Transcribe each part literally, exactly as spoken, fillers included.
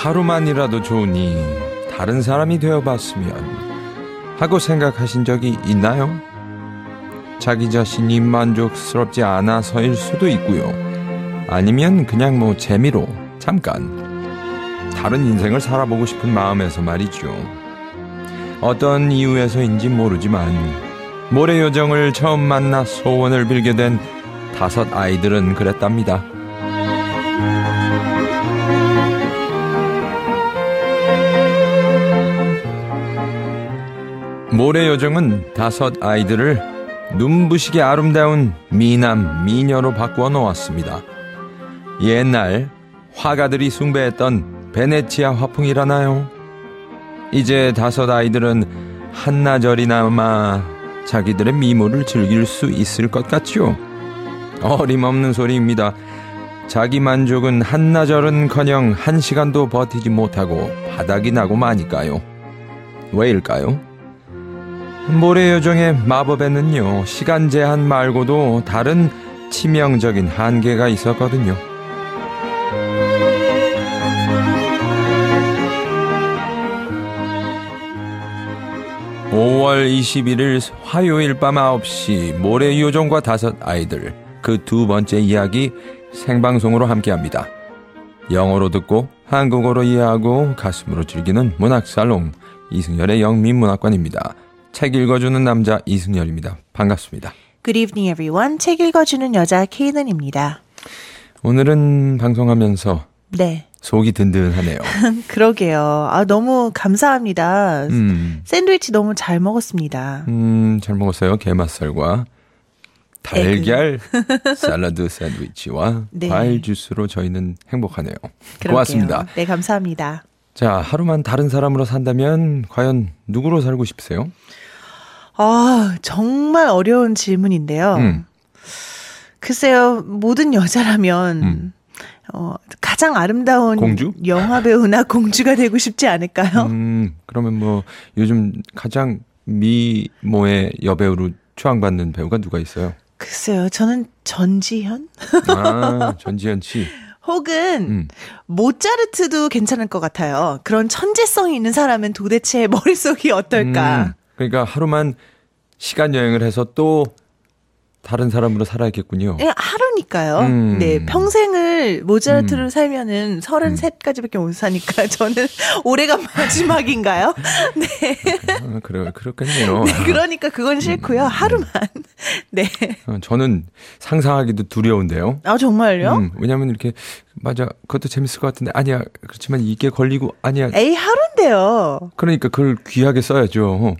하루만이라도 좋으니 다른 사람이 되어봤으면 하고 생각하신 적이 있나요? 자기 자신이 만족스럽지 않아서일 수도 있고요. 아니면 그냥 뭐 재미로 잠깐 다른 인생을 살아보고 싶은 마음에서 말이죠. 어떤 이유에서인지 모르지만 모래요정을 처음 만나 소원을 빌게 된 다섯 아이들은 그랬답니다. 모래요정은 다섯 아이들을 눈부시게 아름다운 미남, 미녀로 바꾸어 놓았습니다. 옛날 화가들이 숭배했던 베네치아 화풍이라나요? 이제 다섯 아이들은 한나절이나마 자기들의 미모를 즐길 수 있을 것 같죠? 어림없는 소리입니다. 자기 만족은 한나절은커녕 한 시간도 버티지 못하고 바닥이 나고 마니까요. 왜일까요? 모래요정의 마법에는요, 시간 제한 말고도 다른 치명적인 한계가 있었거든요. 오월 이십일일 화요일 밤 아홉 시 모래요정과 다섯 아이들, 그 두 번째 이야기 생방송으로 함께합니다. 영어로 듣고 한국어로 이해하고 가슴으로 즐기는 문학살롱 이승열의 영미문학관입니다. 책 읽어주는 남자 이승열입니다. 반갑습니다. Good evening, everyone. 책 읽어주는 여자 케이든입니다. 오늘은 방송하면서 네. 속이 든든하네요. 그러게요. 아, 너무 감사합니다. 음. 샌드위치 너무 잘 먹었습니다. 음, 잘 먹었어요. 게맛살과 달걀 샐러드 샌드위치와 네. 과일 주스로 저희는 행복하네요. 그러게요. 고맙습니다. 네, 감사합니다. 자, 하루만 다른 사람으로 산다면 과연 누구로 살고 싶으세요? 아, 정말 어려운 질문인데요. 음. 글쎄요, 모든 여자라면 음. 어, 가장 아름다운 공주? 영화 배우나 공주가 되고 싶지 않을까요? 음, 그러면 뭐 요즘 가장 미모의 여배우로 추앙받는 배우가 누가 있어요? 글쎄요, 저는 전지현? 아, 전지현 씨. 혹은 음. 모차르트도 괜찮을 것 같아요. 그런 천재성이 있는 사람은 도대체 머릿속이 어떨까? 음, 그러니까 하루만 시간 여행을 해서 또 다른 사람으로 살아야겠군요. 네, 하루니까요. 음. 네, 평생을 모차르트를 음. 살면은 서른셋까지밖에 못 사니까 저는 올해가 마지막인가요? 네. 아, 그래, 그렇겠네요. 네, 그러니까 그건 싫고요. 음. 하루만. 네. 어, 저는 상상하기도 두려운데요. 아, 정말요? 음, 왜냐면 이렇게 맞아, 그것도 재밌을 것 같은데 아니야. 그렇지만 이게 걸리고 아니야. 에이, 하루인데요. 그러니까 그걸 귀하게 써야죠.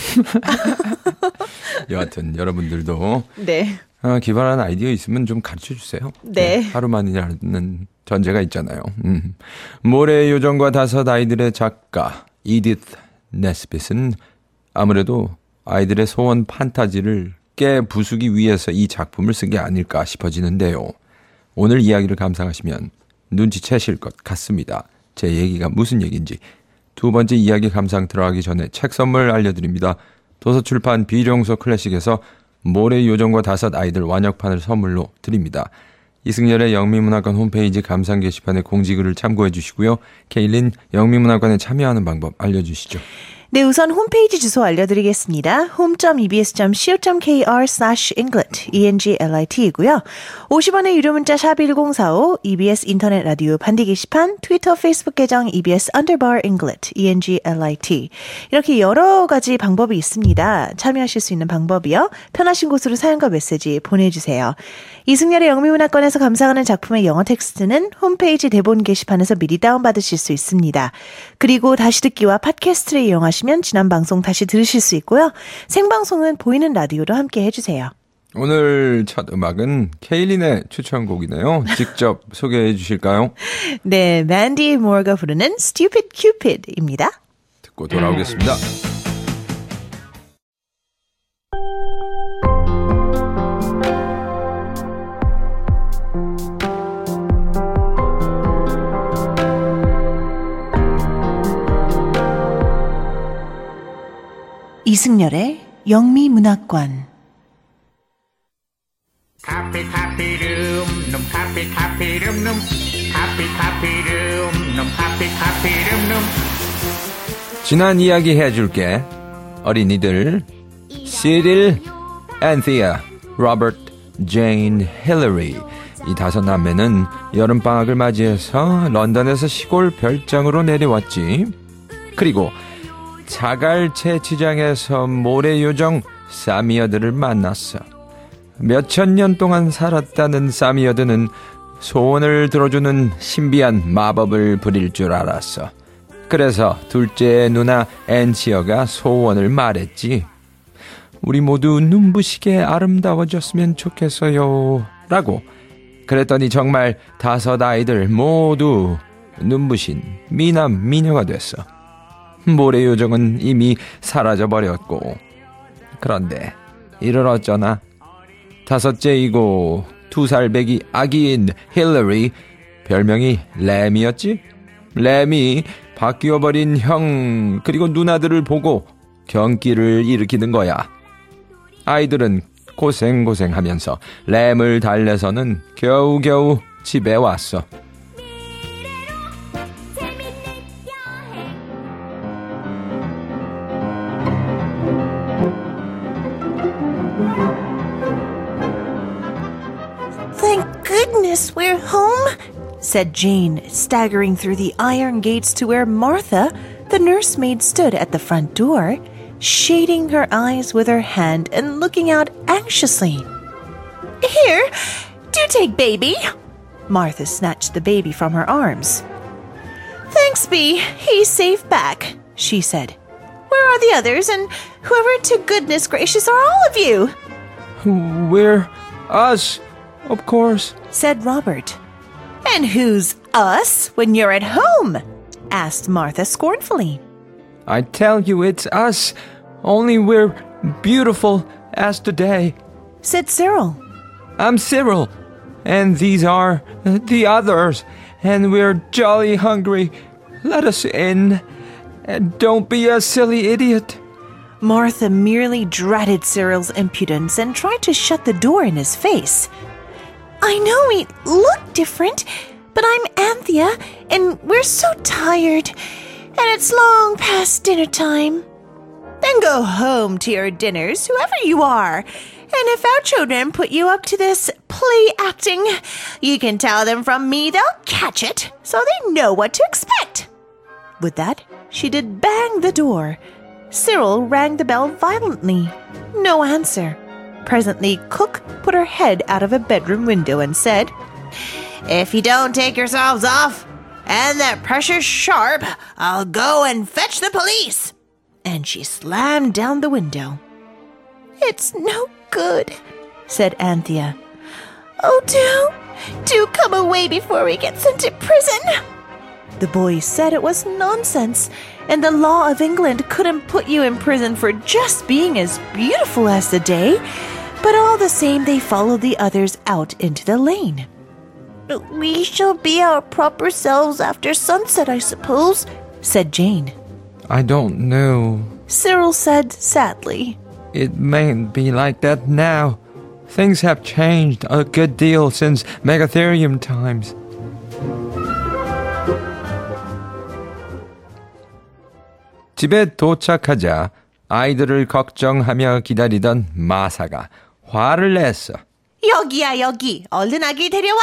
여하튼 여러분들도 네. 어, 기발한 아이디어 있으면 좀 가르쳐 주세요. 네. 네, 하루만이라는 전제가 있잖아요. 음. 모래요정과 다섯 아이들의 작가 이디스 네스빗은 아무래도 아이들의 소원 판타지를 깨 부수기 위해서 이 작품을 쓴 게 아닐까 싶어지는데요. 오늘 이야기를 감상하시면 눈치채실 것 같습니다. 제 얘기가 무슨 얘기인지. 두 번째 이야기 감상 들어가기 전에 책 선물 알려드립니다. 도서출판 비룡소 클래식에서 모래요정과 다섯 아이들 완역판을 선물로 드립니다. 이승열의 영미문학관 홈페이지 감상 게시판에 공지글을 참고해 주시고요. 케일린 영미문학관에 참여하는 방법 알려주시죠. 네, 우선 홈페이지 주소 알려드리겠습니다. home.ebs.co.kr slash englit, E-N-G-L-I-T이고요. 오십 원의 유료 문자 샵 일공사오, 이비에스 인터넷 라디오 반디 게시판, 트위터, 페이스북 계정 이비에스 underbar englit, E-N-G-L-I-T. 이렇게 여러 가지 방법이 있습니다. 참여하실 수 있는 방법이요. 편하신 곳으로 사연과 메시지 보내주세요. 이승열의 영미문학관에서 감상하는 작품의 영어 텍스트는 홈페이지 대본 게시판에서 미리 다운받으실 수 있습니다. 그리고 다시 듣기와 팟캐스트를 이용하시면 지난 방송 다시 들으실 수 있고요. 생방송은 보이는 라디오로 함께 해주세요. 오늘 첫 음악은 케일린의 추천곡이네요. 직접 소개해 주실까요? 네, 맨디 모어가 부르는 Stupid Cupid입니다. 듣고 돌아오겠습니다. 이승열의 영미문학관. 카페 카페 룸룸 카페 카페 룸룸 카피 카피룸 룸 카피 카피룸 룸. 지난 이야기 해줄게. 어린이들 시릴, 앤티아, 로버트, 제인, 힐러리 이 다섯 남매는 여름방학을 맞이해서 런던에서 시골 별장으로 내려왔지. 그리고 자갈채취장에서 모래요정 사미어드를 만났어. 몇천 년 동안 살았다는 사미어드는 소원을 들어주는 신비한 마법을 부릴 줄 알았어. 그래서 둘째 누나 앤치어가 소원을 말했지. 우리 모두 눈부시게 아름다워졌으면 좋겠어요 라고. 그랬더니 정말 다섯 아이들 모두 눈부신 미남 미녀가 됐어. 모래요정은 이미 사라져버렸고. 그런데 이를 어쩌나. 다섯째이고 두 살배기 아기인 힐러리, 별명이 램이었지. 램이 바뀌어버린 형 그리고 누나들을 보고 경기를 일으키는 거야. 아이들은 고생고생하면서 램을 달래서는 겨우겨우 집에 왔어. Thank goodness we're home, said Jane, staggering through the iron gates to where Martha, the nursemaid, stood at the front door, shading her eyes with her hand and looking out anxiously. Here, do take baby. Martha snatched the baby from her arms. Thanks, Bee. He's safe back, she said. Where are the others, and whoever to goodness gracious are all of you? We're us, of course, said Robert. And who's us when you're at home? Asked Martha scornfully. I tell you it's us, only we're beautiful as today, said Cyril. I'm Cyril, and these are the others, and we're jolly hungry. Let us in, and don't be a silly idiot. Martha merely dreaded Cyril's impudence and tried to shut the door in his face. I know we look different, but I'm Anthea, and we're so tired, and it's long past dinner time. Then go home to your dinners, whoever you are. And if our children put you up to this play acting, you can tell them from me they'll catch it, so they know what to expect. With that, she did bang the door. Cyril rang the bell violently. No answer. Presently, Cook put her head out of a bedroom window and said, If you don't take yourselves off, and that pressure's sharp, I'll go and fetch the police. And she slammed down the window. It's no good, said Anthea. Oh, do, do come away before we get sent to prison. The boys said it was nonsense, and the law of England couldn't put you in prison for just being as beautiful as the day, but all the same they followed the others out into the lane. We shall be our proper selves after sunset, I suppose, said Jane. I don't know, Cyril said sadly. It mayn't be like that now. Things have changed a good deal since Megatherium times. 집에 도착하자 아이들을 걱정하며 기다리던 마사가 화를 냈어. 여기야 여기, 얼른 아기 데려와.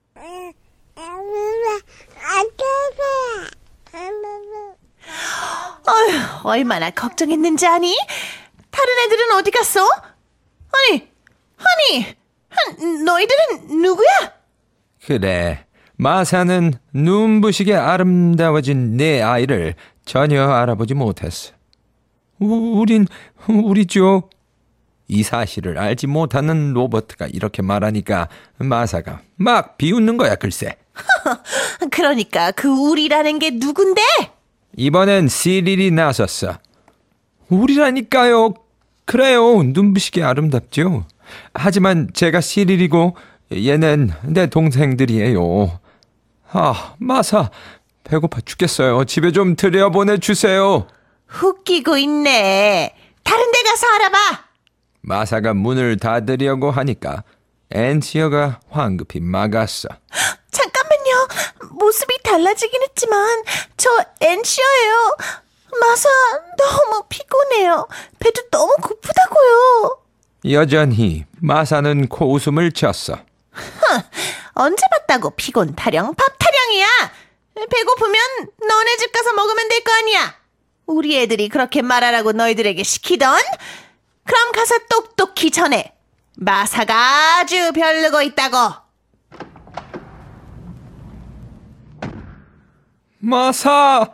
어휴, 얼마나 걱정했는지 아니? 다른 애들은 어디 갔어? 아니, 아니, 너희들은 누구야? 그래, 마사는 눈부시게 아름다워진 내 아이를 전혀 알아보지 못했어. 우, 우린 우리죠. 이 사실을 알지 못하는 로버트가 이렇게 말하니까 마사가 막 비웃는 거야, 글쎄. 그러니까 그 우리라는 게 누군데? 이번엔 시릴이 나섰어. 우리라니까요. 그래요, 눈부시게 아름답죠. 하지만 제가 시릴이고 얘는 내 동생들이에요. 아, 마사, 배고파 죽겠어요. 집에 좀 들여보내주세요. 웃기고 있네. 다른 데 가서 알아봐. 마사가 문을 닫으려고 하니까 앤치어가 황급히 막았어. 잠깐만요. 모습이 달라지긴 했지만 저 엔시어예요. 마사 너무 피곤해요. 배도 너무 고프다고요. 여전히 마사는 코웃음을 쳤어. 언제 봤다고 피곤 타령 밥 타령이야. 배고프면 너네 집 가서 먹으면 될 거 아니야. 우리 애들이 그렇게 말하라고 너희들에게 시키던. 그럼 가서 똑똑히 전해. 마사가 아주 별르고 있다고. 마사!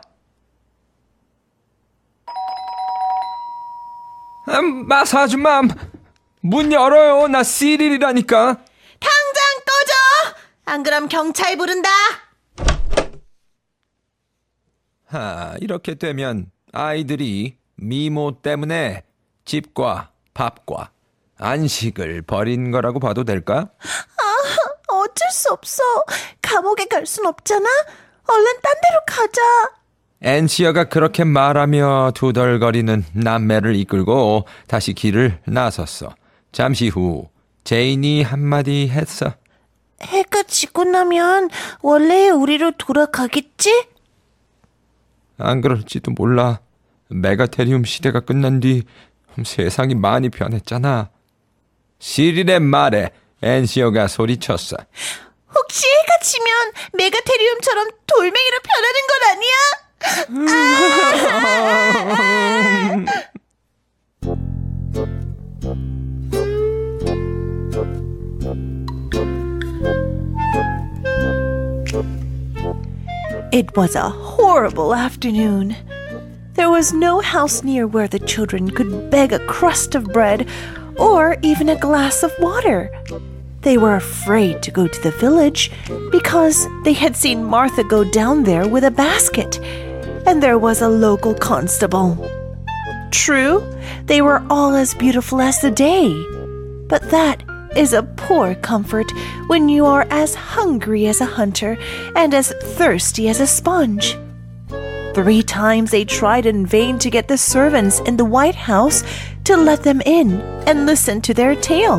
아, 마사 아줌마, 문 열어요. 나 시릴이라니까. 당장 꺼져. 안 그럼 경찰 부른다. 하, 이렇게 되면 아이들이 미모 때문에 집과 밥과 안식을 버린 거라고 봐도 될까? 어쩔 수 없어. 감옥에 갈 순 없잖아. 얼른 딴 데로 가자. 앤시어가 그렇게 말하며 두덜거리는 남매를 이끌고 다시 길을 나섰어. 잠시 후 제인이 한마디 했어. 해가 지고 나면 원래의 우리로 돌아가겠지? 안 그럴지도 몰라. 메가테리움 시대가 끝난 뒤 세상이 많이 변했잖아. 시릴의 말에 앤시어가 소리쳤어. 혹시 해가 지면 메가테리움처럼 돌멩이로 변하는 건 아니야? It was a horrible afternoon. There was no house near where the children could beg a crust of bread or even a glass of water. They were afraid to go to the village because they had seen Martha go down there with a basket, and there was a local constable. True, they were all as beautiful as the day, but that is a poor comfort when you are as hungry as a hunter and as thirsty as a sponge. Three times they tried in vain to get the servants in the White House to let them in and listen to their tale.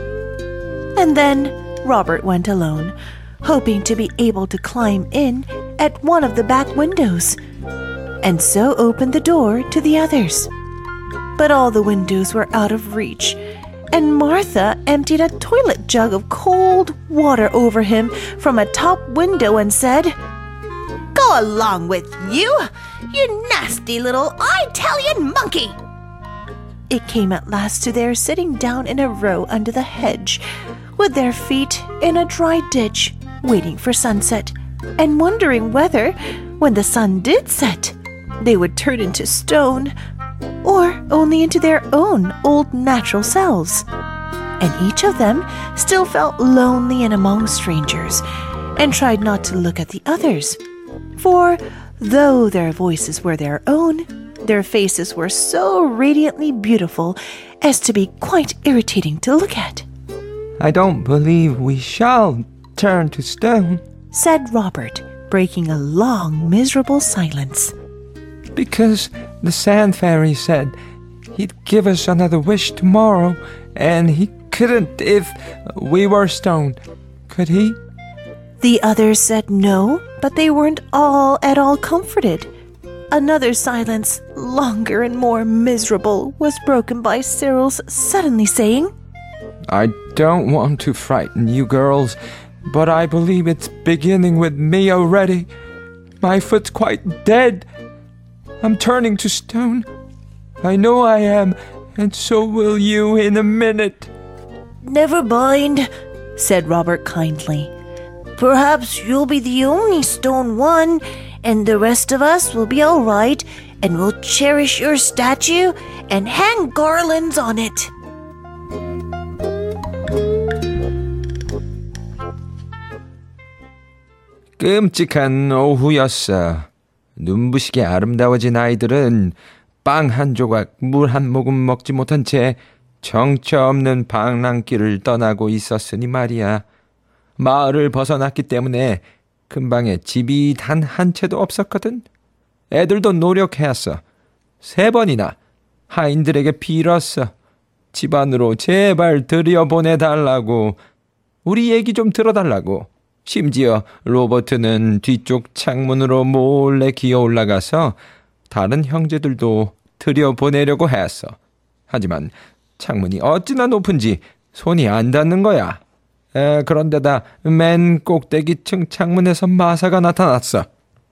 And then Robert went alone, hoping to be able to climb in at one of the back windows, and so opened the door to the others. But all the windows were out of reach, and Martha emptied a toilet jug of cold water over him from a top window and said, "Go along with you, you nasty little Italian monkey!" It came at last to their sitting down in a row under the hedge, with their feet in a dry ditch, waiting for sunset, and wondering whether, when the sun did set, they would turn into stone, or only into their own old natural selves. And each of them still felt lonely and among strangers, and tried not to look at the others. For though their voices were their own, their faces were so radiantly beautiful as to be quite irritating to look at. I don't believe we shall turn to stone, said Robert, breaking a long, miserable silence. Because the Sand Fairy said he'd give us another wish tomorrow, and he couldn't if we were stone, could he? The others said no, but they weren't all at all comforted. Another silence, longer and more miserable, was broken by Cyril's suddenly saying, I don't want to frighten you girls, but I believe it's beginning with me already. My foot's quite dead. I'm turning to stone. I know I am, and so will you in a minute. Never mind, said Robert kindly. Perhaps you'll be the only stone one, and the rest of us will be all right, and we'll cherish your statue and hang garlands on it. 끔찍한 오후였어. 눈부시게 아름다워진 아이들은 빵 한 조각, 물 한 모금 먹지 못한 채 정처 없는 방랑길을 떠나고 있었으니 말이야. 마을을 벗어났기 때문에 근방에 집이 단 한 채도 없었거든. 애들도 노력해왔어. 세 번이나 하인들에게 빌었어. 집 안으로 제발 들여보내달라고. 우리 얘기 좀 들어달라고. 심지어 로버트는 뒤쪽 창문으로 몰래 기어 올라가서 다른 형제들도 들여보내려고 했어. 하지만 창문이 어찌나 높은지 손이 안 닿는 거야. 에, 그런데다 맨 꼭대기층 창문에서 마사가 나타났어.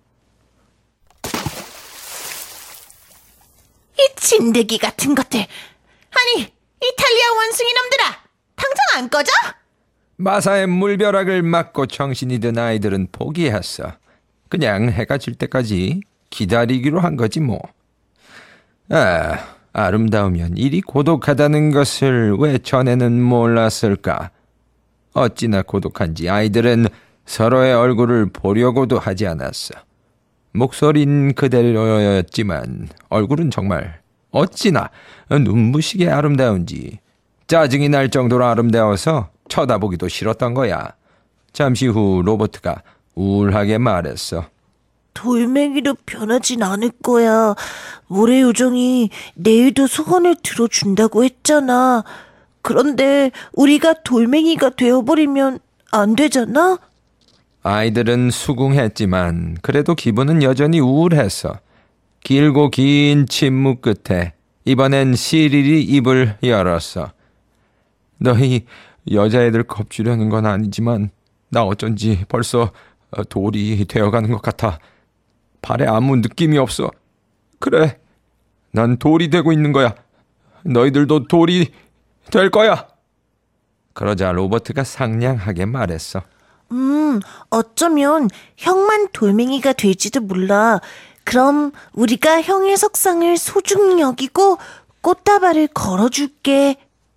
이 진드기 같은 것들. 아니, 이탈리아 원숭이 놈들아. 당장 안 꺼져? 마사의 물벼락을 맞고 정신이 든 아이들은 포기했어. 그냥 해가 질 때까지 기다리기로 한 거지 뭐. 아, 아름다우면 이리 고독하다는 것을 왜 전에는 몰랐을까? 어찌나 고독한지 아이들은 서로의 얼굴을 보려고도 하지 않았어. 목소리는 그대로였지만 얼굴은 정말 어찌나 눈부시게 아름다운지 짜증이 날 정도로 아름다워서 쳐다보기도 싫었던 거야. 잠시 후 로버트가 우울하게 말했어. 돌멩이로 변하진 않을 거야. 모래요정이 내일도 소원을 들어준다고 했잖아. 그런데 우리가 돌멩이가 되어버리면 안 되잖아? 아이들은 수긍했지만 그래도 기분은 여전히 우울했어. 길고 긴 침묵 끝에 이번엔 시릴이 입을 열었어. 너희 여자애들 겁주려는 건 아니지만 나 어쩐지 벌써 돌이 되어가는 것 같아. 발에 아무 느낌이 없어. 그래, 난 돌이 되고 있는 거야. 너희들도 돌이 될 거야. 그러자 로버트가 상냥하게 말했어. 음, 어쩌면 형만 돌멩이가 될지도 몰라. 그럼 우리가 형의 석상을 소중히 여기고 꽃다발을 걸어줄게.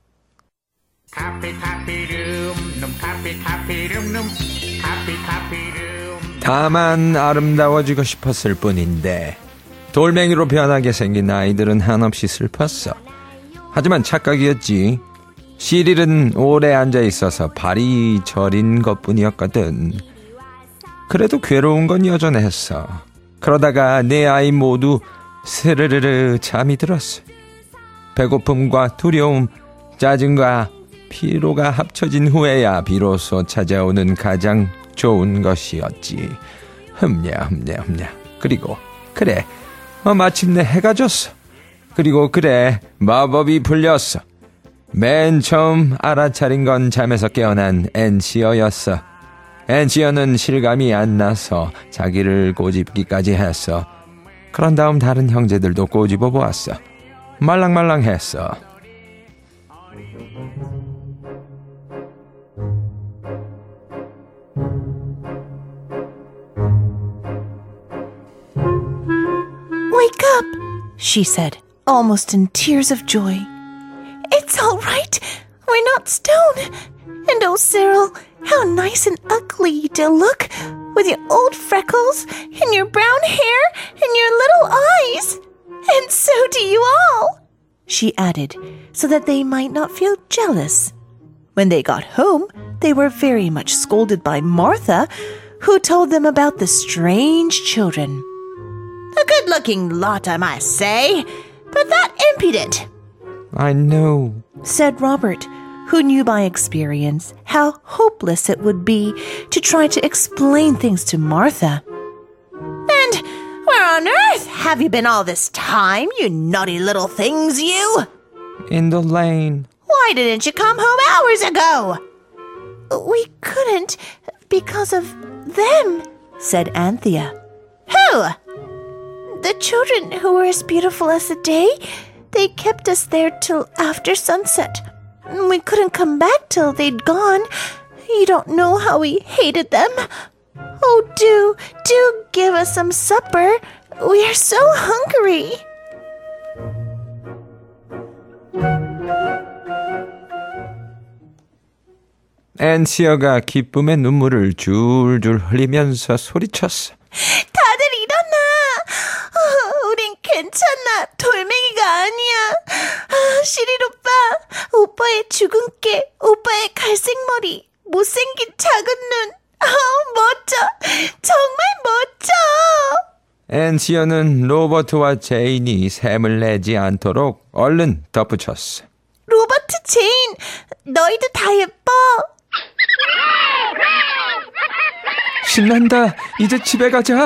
카페 카페룸 놈 카페 카페룸 놈 카페 카페룸. 다만 아름다워지고 싶었을 뿐인데 돌멩이로 변하게 생긴 아이들은 한없이 슬펐어. 하지만 착각이었지. 시릴은 오래 앉아있어서 발이 저린 것뿐이었거든. 그래도 괴로운 건 여전했어. 그러다가 네 아이 모두 스르르르 잠이 들었어. 배고픔과 두려움, 짜증과 피로가 합쳐진 후에야 비로소 찾아오는 가장 좋은 것이었지. 흠냐 흠냐 흠냐. 그리고 그래, 어, 마침내 해가 졌어. 그리고 그래, 마법이 풀렸어. 맨 처음 알아차린 건 잠에서 깨어난 앤시어였어. 앤시어는 실감이 안 나서 자기를 꼬집기까지 했어. 그런 다음 다른 형제들도 꼬집어 보았어. 말랑말랑했어. Wake up, she said, almost in tears of joy. It's all right. We're not stone. And oh, Cyril, how nice and ugly you do look with your old freckles and your brown hair and your little eyes. And so do you all, she added, so that they might not feel jealous. When they got home, they were very much scolded by Martha, who told them about the strange children. A good-looking lot, I must say, but that impudent. I know, said Robert, who knew by experience how hopeless it would be to try to explain things to Martha. And where on earth have you been all this time, you naughty little things, you? in the lane. Why didn't you come home hours ago? We couldn't because of them, said Anthea. Who? The children who were as beautiful as the day. They kept us there till after sunset. We couldn't come back till they'd gone. You don't know how we hated them. Oh, do, do give us some supper. We are so hungry. 앤시어가 기쁨의 눈물을 줄줄 흘리면서 소리쳤어. 다들 일어나. 어, 우린 괜찮아. 돌멩이가 아니야. 아, 시릴 오빠. 오빠의 죽은 깨. 오빠의 갈색 머리. 못생긴 작은 눈. 아, 멋져. 정말 멋져. 앤시어는 로버트와 제인이 샘을 내지 않도록 얼른 덧붙였어. 로버트, 제인, 너희도 다 예뻐. 신난다. 이제 집에 가자.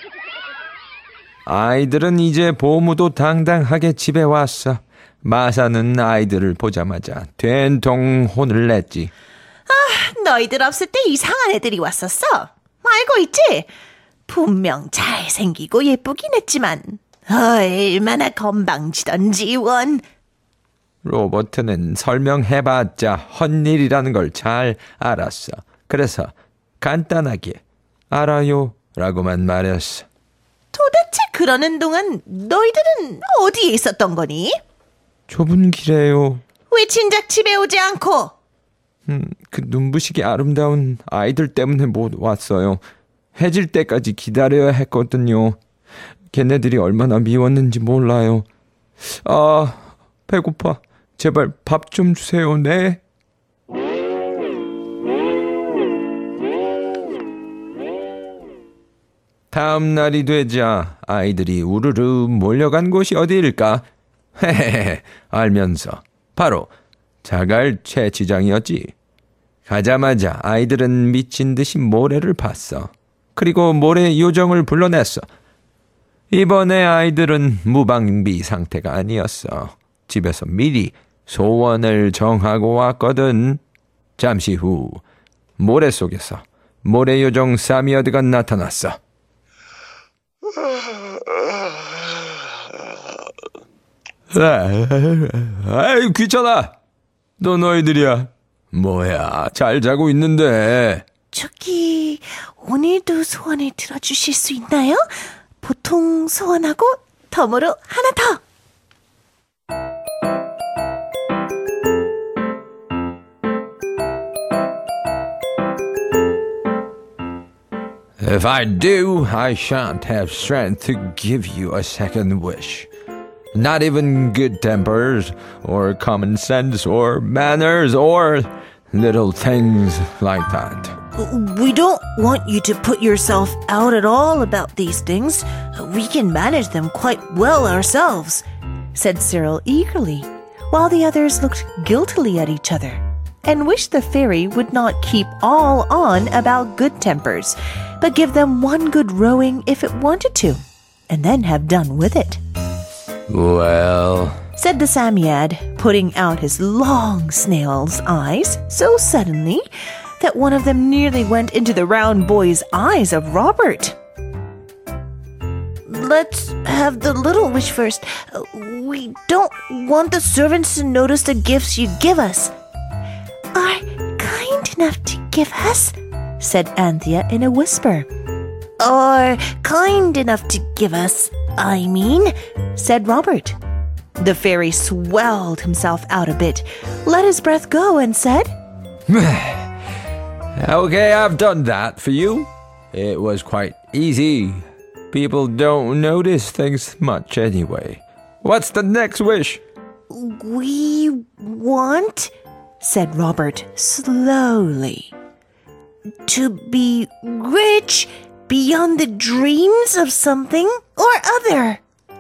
아이들은 이제 보무도 당당하게 집에 왔어. 마사는 아이들을 보자마자 된통 혼을 냈지. 너희들 없을 때 이상한 애들이 왔었어. 알고 있지? 분명 잘생기고 예쁘긴 했지만 얼마나 건방지던지 원. 로버트는 설명해봤자 헛일이라는 걸 잘 알았어. 그래서 간단하게 알아요 라고만 말했어. 도대체 그러는 동안 너희들은 어디에 있었던 거니? 좁은 길에요. 왜 진작 집에 오지 않고? 음, 그 눈부시게 아름다운 아이들 때문에 못 왔어요. 해질 때까지 기다려야 했거든요. 걔네들이 얼마나 미웠는지 몰라요. 아, 배고파. 제발 밥 좀 주세요. 네. 다음 날이 되자 아이들이 우르르 몰려간 곳이 어디일까? 헤헤헤 알면서 바로 자갈 채취장이었지. 가자마자 아이들은 미친 듯이 모래를 봤어. 그리고 모래 요정을 불러냈어. 이번에 아이들은 무방비 상태가 아니었어. 집에서 미리 소원을 정하고 왔거든. 잠시 후 모래 속에서 모래 요정 사미어드가 나타났어. 아이 귀찮아. 너 너희들이야. 뭐야 잘 자고 있는데. 저기 오늘도 소원을 들어주실 수 있나요? 보통 소원하고 덤으로 하나 더. If I do, I shan't have strength to give you a second wish. Not even good tempers, or common sense, or manners, or little things like that. We don't want you to put yourself out at all about these things. We can manage them quite well ourselves, said Cyril eagerly, while the others looked guiltily at each other and wished the fairy would not keep all on about good tempers, but give them one good rowing if it wanted to, and then have done with it. Well, said the Psammead, putting out his long snail's eyes so suddenly that one of them nearly went into the round boy's eyes of Robert. Let's have the little wish first. We don't want the servants to notice the gifts you give us. Are kind enough to give us, said Anthea in a whisper. Are kind enough to give us, I mean, said Robert. The fairy swelled himself out a bit, let his breath go, and said, Okay, I've done that for you. It was quite easy. People don't notice things much anyway. What's the next wish? We want, said Robert slowly, to be rich beyond the dreams of something or other.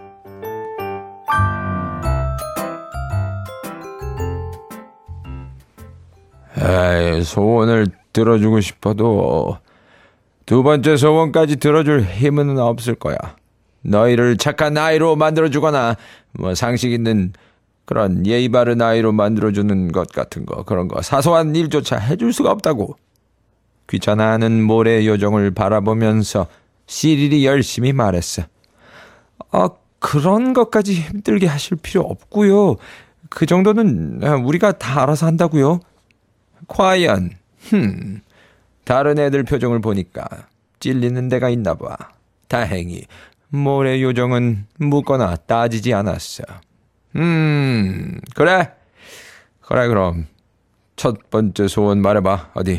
에이, 소원을 들어주고 싶어도 두 번째 소원까지 들어줄 힘은 없을 거야. 너희를 착한 아이로 만들어주거나 뭐 상식 있는 그런 예의 바른 아이로 만들어주는 것 같은 거, 그런 거 사소한 일조차 해줄 수가 없다고. 귀찮아하는 모래 요정을 바라보면서 시릴이 열심히 말했어. 아, 그런 것까지 힘들게 하실 필요 없고요. 그 정도는 우리가 다 알아서 한다고요. 과연 흠, 다른 애들 표정을 보니까 찔리는 데가 있나 봐. 다행히 모래 요정은 묻거나 따지지 않았어. 음, 그래. 그래, 그럼 첫 번째 소원 말해봐. 어디?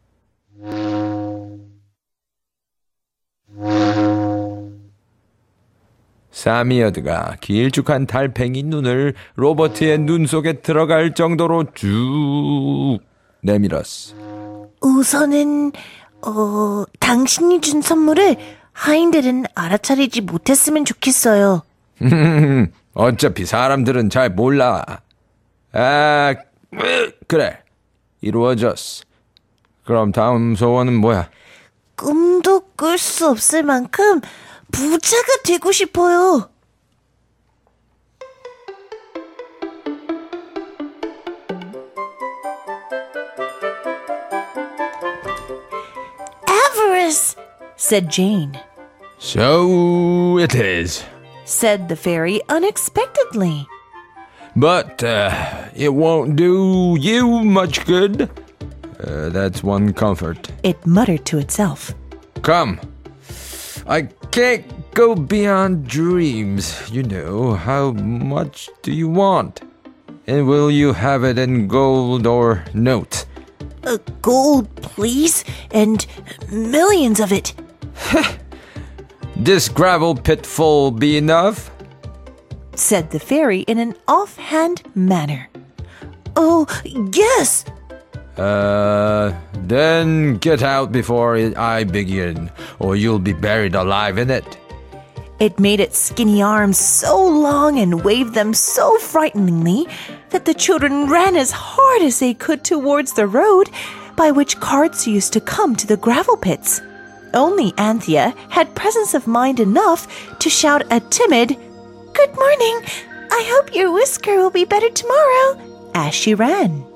사미어드가 길쭉한 달팽이 눈을 로버트의 눈 속에 들어갈 정도로 쭉 내밀었어. 우선은 어, 당신이 준 선물을 하인들은 알아차리지 못했으면 좋겠어요. 어차피 사람들은 잘 몰라. 아, 그래. 이루어졌어. 그럼 다음 소원은 뭐야? 꿈도 꿀 수 없을 만큼 부자가 되고 싶어요. Avarice, said Jane. So it is. Said the fairy unexpectedly. But uh, it won't do you much good. Uh, that's one comfort. It muttered to itself. Come. I can't go beyond dreams. You know, how much do you want? And will you have it in gold or notes? Uh, gold, please, and millions of it. This gravel pit full be enough? Said the fairy in an offhand manner. Oh, yes! Uh, then get out before I begin, or you'll be buried alive in it. It made its skinny arms so long and waved them so frighteningly that the children ran as hard as they could towards the road by which carts used to come to the gravel pits. Only Anthea had presence of mind enough to shout a timid, "Good morning! I hope your whisker will be better tomorrow," as she ran.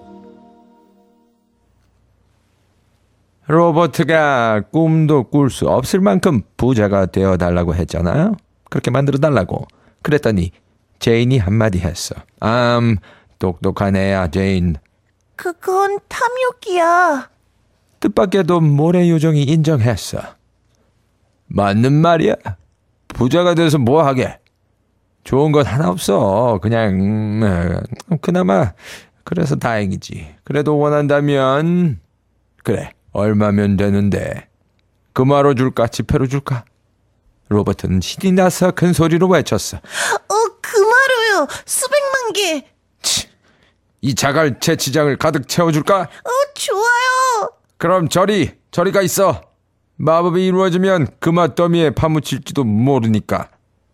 로버트가 꿈도 꿀 수 없을 만큼 부자가 되어달라고 했잖아요. 그렇게 만들어달라고. 그랬더니 제인이 한마디 했어. 음, 똑똑한 애야, 제인. 그건 탐욕이야. 뜻밖에도 모래요정이 인정했어. 맞는 말이야. 부자가 돼서 뭐 하게. 좋은 것 하나 없어. 그냥 음, 그나마 그래서 다행이지. 그래도 원한다면 그래. 얼마면 되는데. 금화로 줄까? 지폐로 줄까? 로버트는 신이 나서 큰 소리로 외쳤어. 어, 금화로요. 수백만 개. 치, 이 자갈 채취장을 가득 채워줄까? 어, 좋아요. 그럼 저리, 저리가 있어. 마법이 이루어지면 금화 더미에 파묻힐지도 모르니까.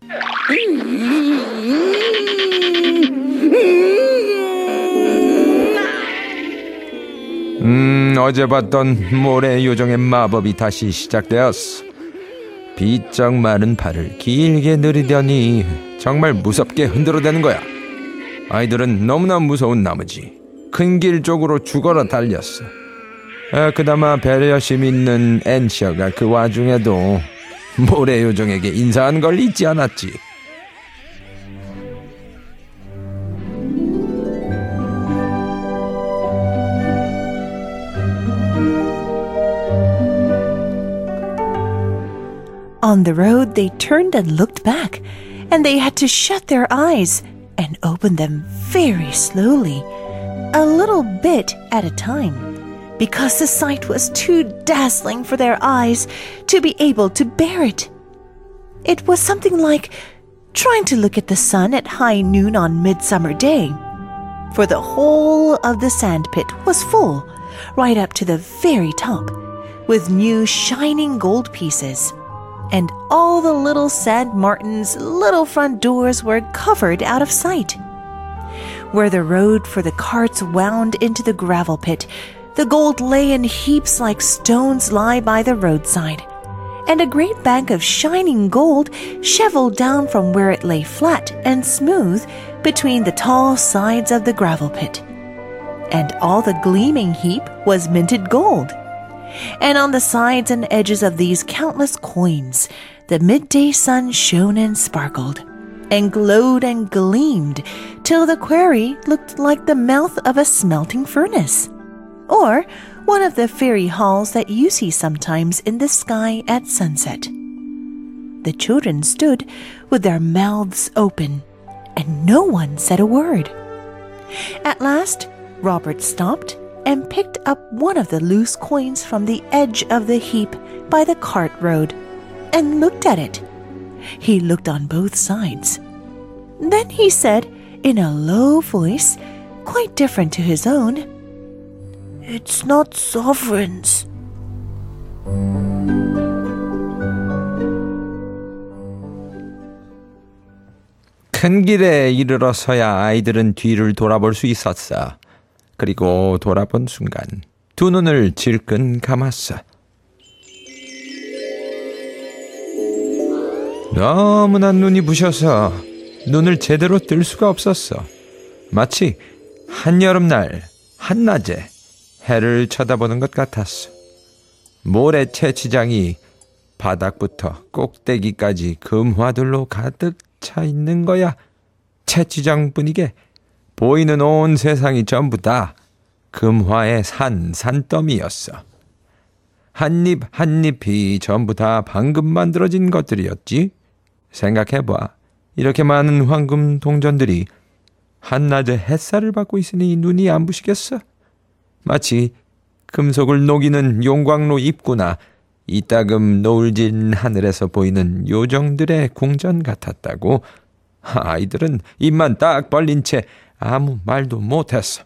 음, 어제 봤던 모래 요정의 마법이 다시 시작되었어. 비쩍 마른 발을 길게 느리더니 정말 무섭게 흔들어대는 거야. 아이들은 너무나 무서운 나머지 큰 길 쪽으로 죽어라 달렸어. 아, 그나마 배려심 있는 앤셔가 그 와중에도 모래 요정에게 인사한 걸 잊지 않았지. On the road, they turned and looked back, and they had to shut their eyes and open them very slowly, a little bit at a time, because the sight was too dazzling for their eyes to be able to bear it. It was something like trying to look at the sun at high noon on Midsummer Day, for the whole of the sand pit was full, right up to the very top, with new shining gold pieces. And all the little sand martins' little front doors were covered out of sight. Where the road for the carts wound into the gravel pit, the gold lay in heaps like stones lie by the roadside, and a great bank of shining gold shoveled down from where it lay flat and smooth between the tall sides of the gravel pit. And all the gleaming heap was minted gold. And on the sides and edges of these countless coins, the midday sun shone and sparkled, and glowed and gleamed, till the quarry looked like the mouth of a smelting furnace, or one of the fairy halls that you see sometimes in the sky at sunset. The children stood with their mouths open, and no one said a word. At last, Robert stopped and picked up one of the loose coins from the edge of the heap by the cart road and looked at it. He looked on both sides. Then he said in a low voice, quite different to his own, "It's not sovereigns." 큰 길에 이르러서야 아이들은 뒤를 돌아볼 수 있었어. 그리고 돌아본 순간 두 눈을 질끈 감았어. 너무나 눈이 부셔서 눈을 제대로 뜰 수가 없었어. 마치 한여름날 한낮에 해를 쳐다보는 것 같았어. 모래 채취장이 바닥부터 꼭대기까지 금화들로 가득 차 있는 거야. 채취장뿐이게 보이는 온 세상이 전부 다 금화의 산, 산더미였어. 한입 한입이 전부 다 방금 만들어진 것들이었지. 생각해봐. 이렇게 많은 황금 동전들이 한낮에 햇살을 받고 있으니 눈이 안 부시겠어? 마치 금속을 녹이는 용광로 입구나 이따금 노을진 하늘에서 보이는 요정들의 궁전 같았다고. 아이들은 입만 딱 벌린 채 아무 말도 못했어.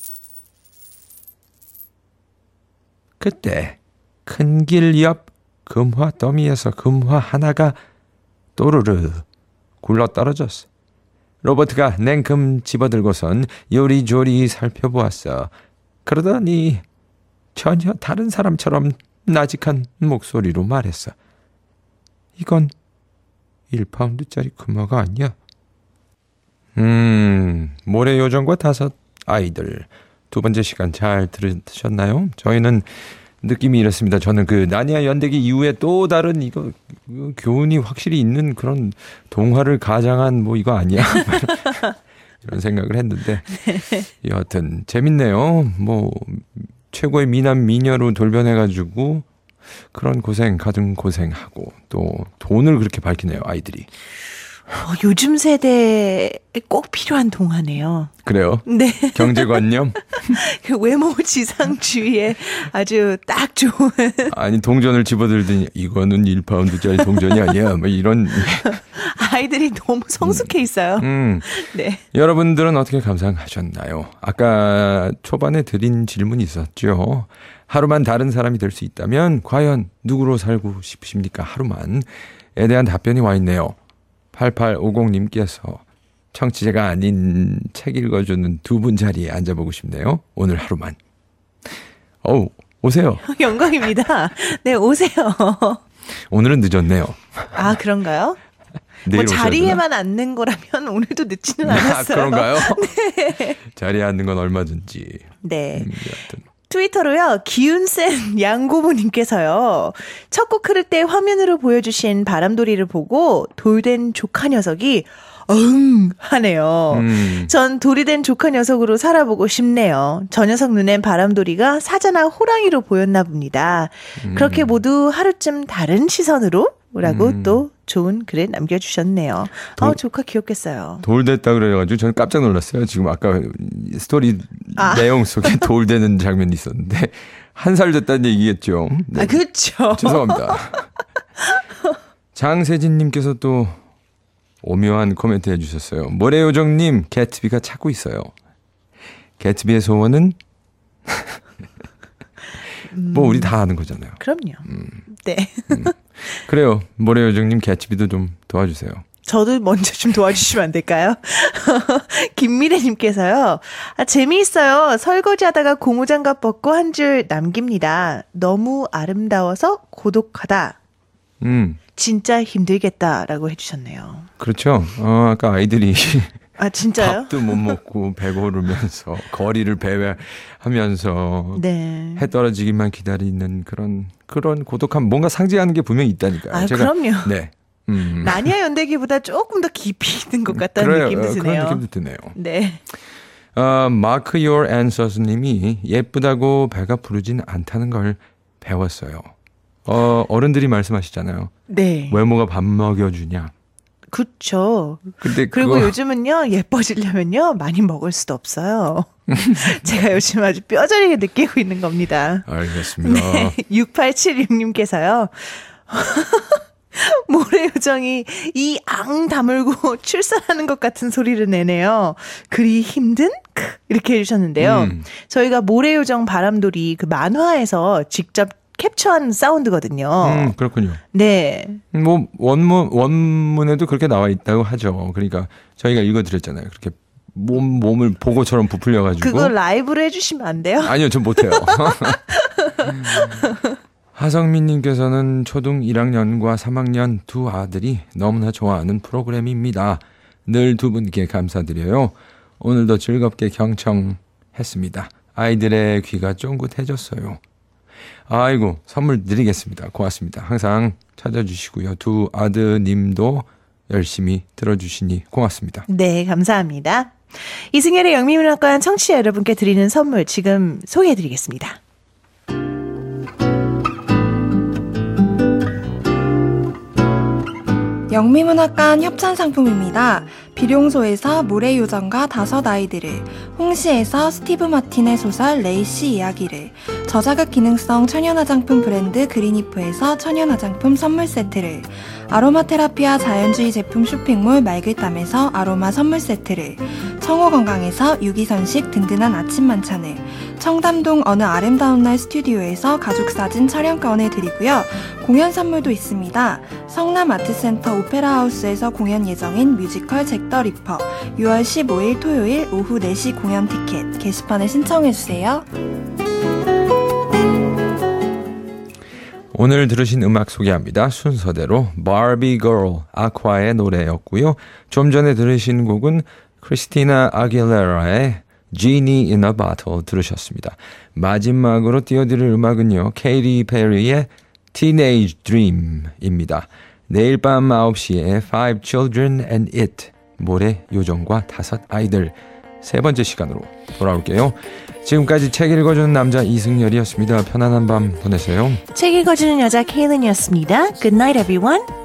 그때 큰 길 옆 금화 더미에서 금화 하나가 또르르 굴러 떨어졌어. 로버트가 냉큼 집어들고선 요리조리 살펴보았어. 그러더니 전혀 다른 사람처럼 나직한 목소리로 말했어. 이건 일 파운드짜리 금화가 아니야. 음, 모래요정과 다섯 아이들. 두 번째 시간 잘 들으셨나요? 저희는 느낌이 이렇습니다. 저는 그 나니아 연대기 이후에 또 다른 이거, 이거 교훈이 확실히 있는 그런 동화를 가장한 뭐 이거 아니야? 이런 생각을 했는데 여하튼 재밌네요. 뭐 최고의 미남 미녀로 돌변해가지고 그런 고생 가진 고생하고 또 돈을 그렇게 밝히네요. 아이들이. 어, 요즘 세대에 꼭 필요한 동화네요. 그래요? 네. 경제관념? 그 외모 지상주의에 아주 딱 좋은. 아니 동전을 집어들더니 이거는 일 파운드짜리 동전이 아니야. 뭐 이런. 아이들이 너무 성숙해 있어요. 음. 네. 여러분들은 어떻게 감상하셨나요? 아까 초반에 드린 질문이 있었죠. 하루만 다른 사람이 될 수 있다면 과연 누구로 살고 싶으십니까? 하루만에 대한 답변이 와 있네요. 팔팔오공님께서 청취자가 아닌 책 읽어주는 두 분 자리에 앉아보고 싶네요. 오늘 하루만. 어우, 오세요. 영광입니다. 네, 오세요. 오늘은 늦었네요. 아, 그런가요? 내일 뭐 오셔야 자리에만 되나? 앉는 거라면 오늘도 늦지는 아, 않았어요. 그런가요? 네. 자리에 앉는 건 얼마든지. 네. 음, 여하튼. 트위터로요, 기운센 양고모님께서요, 첫 곡 흐를 때 화면으로 보여주신 바람돌이를 보고 돌된 조카 녀석이 응 하네요. 음. 전 돌이 된 조카 녀석으로 살아보고 싶네요. 저 녀석 눈엔 바람돌이가 사자나 호랑이로 보였나 봅니다. 음. 그렇게 모두 하루쯤 다른 시선으로 라고 음. 또 좋은 글을 남겨주셨네요. 도- 아, 조카 귀엽겠어요. 돌 됐다 그래가지고 저는 깜짝 놀랐어요. 지금 아까 스토리 아. 내용 속에 돌 되는 장면이 있었는데 한 살 됐다는 얘기겠죠. 네. 아, 그렇죠. 죄송합니다. 장세진님께서 또 오묘한 코멘트 해주셨어요. 모래요정님, 개츠비가 찾고 있어요. 개츠비의 소원은 뭐 우리 다 아는 거잖아요. 그럼요. 네. 그래요. 모래요정님, 개츠비도 좀 도와주세요. 저도 먼저 좀 도와주시면 안 될까요? 김미래님께서요. 아, 재미있어요. 설거지하다가 고무장갑 벗고 한 줄 남깁니다. 너무 아름다워서 고독하다. 음, 진짜 힘들겠다라고 해주셨네요. 그렇죠. 어, 아까 아이들이 아, 진짜요? 밥도 못 먹고 배고르면서 거리를 배회하면서 네. 해 떨어지기만 기다리는 그런 그런 고독함 뭔가 상징하는 게 분명히 있다니까요. 아, 제가 그럼요. 네. 음. 나니아 연대기보다 조금 더 깊이 있는 것 같다는 그래요. 느낌도 어, 드네요. 그런 느낌도 드네요. 네. 어, 마크 Your Answers 님이 예쁘다고 배가 부르진 않다는 걸 배웠어요. 어, 어른들이 말씀하시잖아요. 네. 외모가 밥 먹여주냐. 그렇죠. 근데 그리고 그거 요즘은요, 예뻐지려면요, 많이 먹을 수도 없어요. 제가 요즘 아주 뼈저리게 느끼고 있는 겁니다. 알겠습니다. 네, 육팔칠육님께서요. 모래요정이 이 앙 다물고 출산하는 것 같은 소리를 내네요. 그리 힘든? 크, 이렇게 해주셨는데요. 음. 저희가 모래요정 바람돌이 그 만화에서 직접 캡처한 사운드거든요. 음, 그렇군요. 네. 뭐 원문 원문에도 그렇게 나와 있다고 하죠. 그러니까 저희가 읽어드렸잖아요. 그렇게 몸 몸을 보고처럼 부풀려 가지고. 그거 라이브로 해주시면 안 돼요? 아니요, 전 못해요. 하성민님께서는 초등 일 학년과 삼 학년 두 아들이 너무나 좋아하는 프로그램입니다. 늘 두 분께 감사드려요. 오늘도 즐겁게 경청했습니다. 아이들의 귀가 쫑긋해졌어요. 아이고, 선물 드리겠습니다. 고맙습니다. 항상 찾아주시고요. 두 아드님도 열심히 들어주시니 고맙습니다. 네, 감사합니다. 이승열의 영미문학관 청취자 여러분께 드리는 선물 지금 소개해드리겠습니다. 영미문학관 협찬상품입니다. 비룡소에서 모래요정과 다섯 아이들을, 홍시에서 스티브 마틴의 소설 레이시 이야기를, 저자극 기능성 천연화장품 브랜드 그린이프에서 천연화장품 선물 세트를, 아로마 테라피와 자연주의 제품 쇼핑몰 말글담에서 아로마 선물 세트를, 청호건강에서 유기선식 든든한 아침 만찬을, 청담동 어느 아름다운 날 스튜디오에서 가족사진 촬영권을 드리고요. 공연 선물도 있습니다. 성남아트센터 오페라하우스에서 공연 예정인 뮤지컬 잭 더 리퍼 유월 십오일 토요일 오후 네 시 공연 티켓 게시판에 신청해주세요. 오늘 들으신 음악 소개합니다. 순서대로 Barbie Girl 아쿠아의 노래였고요. 좀 전에 들으신 곡은 크리스티나 아길레라의 Genie in a Bottle 들으셨습니다. 마지막으로 띄워드릴 음악은요. 케이티 페리의 Teenage Dream입니다. 내일 밤 아홉 시에 Five Children and It 모래 요정과 다섯 아이들 세 번째 시간으로 돌아올게요. 지금까지 책 읽어주는 남자 이승열이었습니다. 편안한 밤 보내세요. 책 읽어주는 여자 케일린이었습니다. Good night, everyone.